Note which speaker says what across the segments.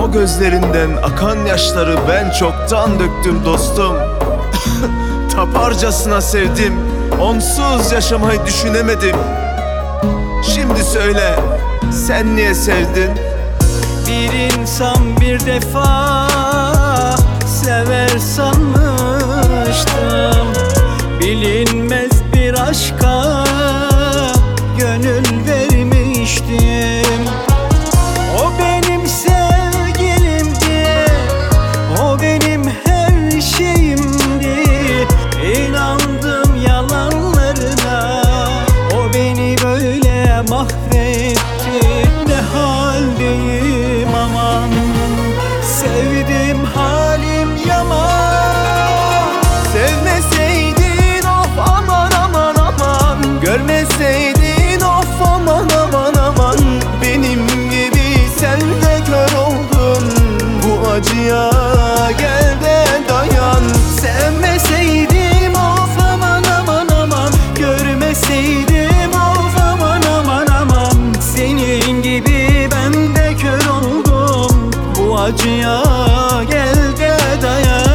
Speaker 1: O gözlerinden akan yaşları ben çoktan döktüm dostum. Taparcasına sevdim, onsuz yaşamayı düşünemedim. Şimdi söyle, sen niye sevdin?
Speaker 2: Bir insan bir defa sever sanmıştım. Bilinmez bir aşka gönül vermiştim. O benim sevgilimdi, o benim her şeyimdi. İnandım yalanlarına, o beni böyle mahvetti. Ne haldeyim aman, sevdim halim yaman.
Speaker 1: Sevmeseydin of aman aman aman, görmeseydin of aman aman aman. Benim gibi sen de kör oldun, bu acıya gel de dayan.
Speaker 2: Sevmeseydim of aman aman aman, görmeseydim of aman aman aman. Senin gibi ben de kör oldum, bu acıya gel de dayan.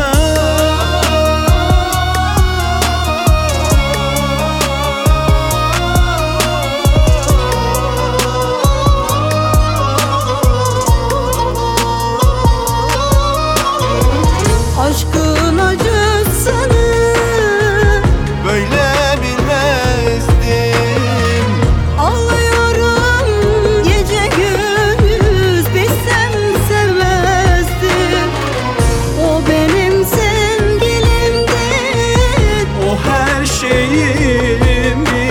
Speaker 3: Aşkın acısını
Speaker 1: Böyle bilmezdim.
Speaker 3: ağlıyorum gece gündüz, bilsem sevmezdim. O benim sevgilimdi,
Speaker 2: O her şeyimdi.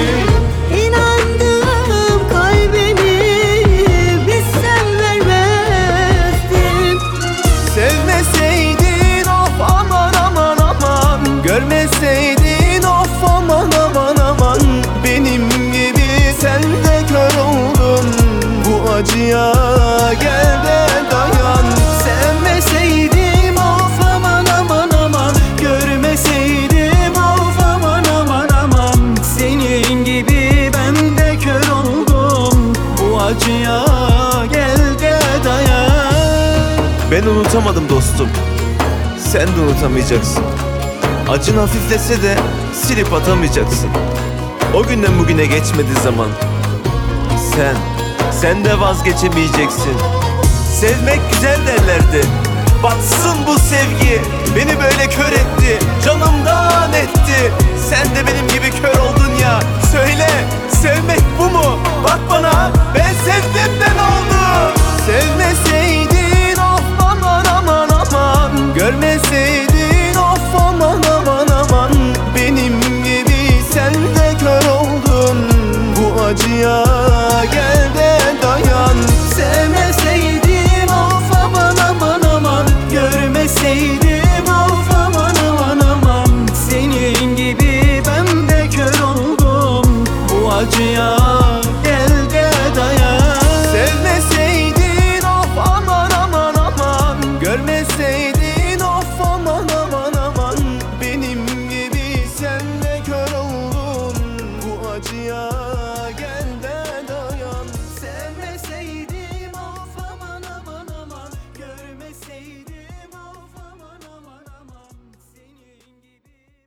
Speaker 3: İnandım kalbimi, bilsem vermezdim.
Speaker 1: Sevmeseydin of aman aman aman, görmeseydin of aman aman aman. Benim gibi sen de kör oldun, bu acıya gel de dayan.
Speaker 2: Sevmeseydim of aman aman aman, görmeseydim of aman aman aman. Senin gibi ben de kör oldum, bu acıya gel de dayan.
Speaker 1: Ben unutamadım dostum, sen de unutamayacaksın. Acın hafiflese de silip atamayacaksın. O günden bugüne geçmedi zaman. Sen de vazgeçemeyeceksin. Sevmek güzel derlerdi. Batsın bu sevgi, beni böyle kör etti, canımdan etti. Sen de benim gibi kör oldun ya. Söyle, sevmek bu mu? Bak bana, ben sevdim de ne oldu? Sevmeseydin of aman aman aman, görmeseydin of aman aman aman. Benim gibi sen de kör oldun, bu acıya gel de dayan.
Speaker 2: Sevmeseydim of aman aman aman, görmeseydim of aman aman aman. Senin gibi ben de kör oldum, bu acıya